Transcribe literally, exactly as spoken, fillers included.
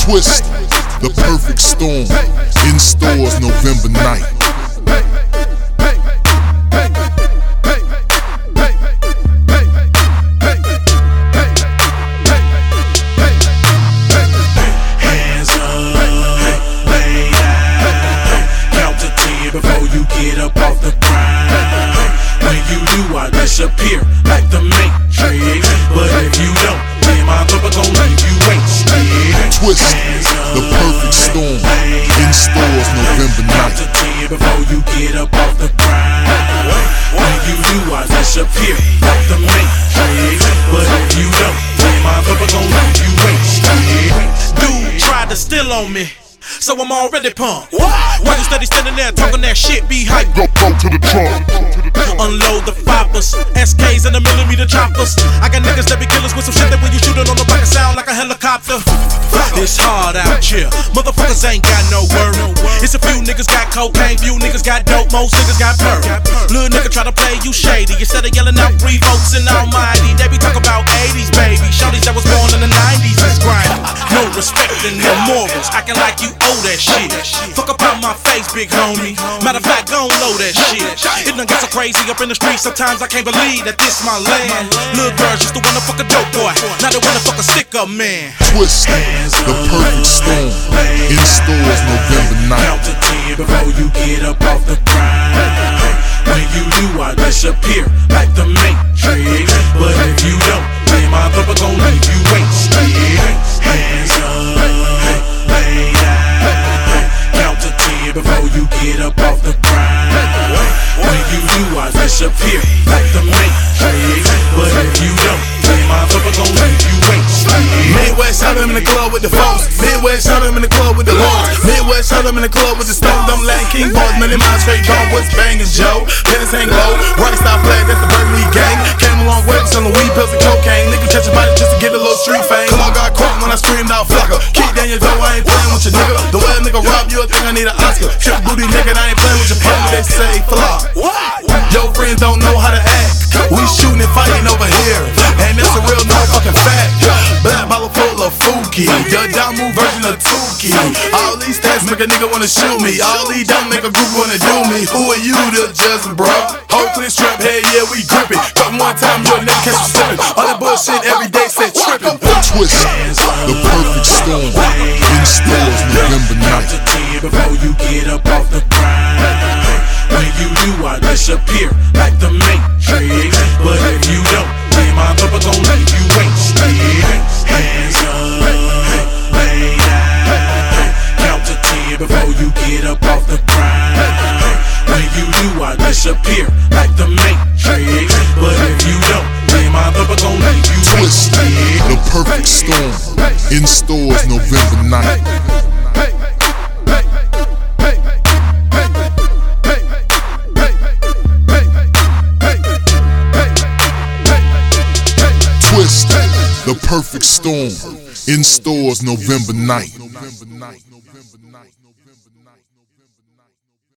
Twist, the perfect storm. In stores November ninth. Hands up, lay down. Count to ten before you get up off the ground. When you do, I disappear like the Matrix. But if you don't, then my papa gon' leave you wasted. Twist, the perfect storm. In stores November Count to ninth. ten before you get up off the ground. When you do, I disappear like the Matrix. But if you don't, then my papa gon' leave you wasted. Dude tried to steal on me, so I'm already pumped. Why you steady standing there talking that shit? Be hype. Go, go to the trunk. Unload the fibers, S Ks and the millimeter choppers. I got niggas that be killers with some shit that when you shoot it on the back, it sound like a helicopter. It's hard out here, motherfuckers ain't got no word. It's a few niggas got cocaine, few niggas got dope, most niggas got perk. Little nigga try to play you shady, instead of yelling out three votes and almighty. They be talking about eighties, baby, shorties that was born in the nineties is grinding. No respect and no morals, acting like you owe that shit. Fuck up on my face, big homie. Matter of fact, gon' load that shit. It done get so crazy up in the streets, sometimes I can't believe that this my land. Little girls used to wanna fuck a dope boy, now they wanna fuck a stick-up man. Twist, the perfect storm. In stores November ninth. Count to ten before you get up off the ground. When you do, I disappear like the Matrix. But if you don't, then my papa gon' leave you wasted. Hands up, lay down. Count to ten before you get up off the ground. When you do, I disappear like the Matrix. But if you don't, then my papa gon' leave you wasted. Midwest, shot him in the club with the folks. Midwest, shot him in the club with the lords. Midwest, shot him in the club with the stone. Them Latin King boys, million miles straight gone. What's bangers, Joe? Pennies hang low. Right style flag, that's the Berkeley gang. Came a long way from selling weed, pills, and cocaine. Nigga catch a body just to get a little street fame. Come on, got caught when I screamed out Flucker. Keep down your dough, I ain't playing with your nigga. The way a nigga rob you, I think I need an Oscar. Trick booty nigga, I ain't playing with your partner. They say flop. Your friends don't know how to act. We shooting and fighting over here, and that's a real motherfucking fact. Black bottle full of Fuki, your down move version of Tuki. All these stats make a nigga wanna shoot me. All these dumb make a group wanna do me. Who are you to judge me, bro? Hopefully strap head, yeah, we gripping. Couple more time, your nigga catch you slipping. All that bullshit every day said tripping. Twist, the perfect storm. In stores November Count to ninth. ten before you get up off the ground. When you do, I disappear like the Matrix. But if you don't, then my papa gon' leave you wasted. Hands up, lay down. Count to ten before you get up off the ground. When you do, I disappear like the Matrix. But if you don't, then my papa gon' leave you Twist, wasted. the perfect storm. In stores November ninth. Twist, the perfect storm. In stores November ninth.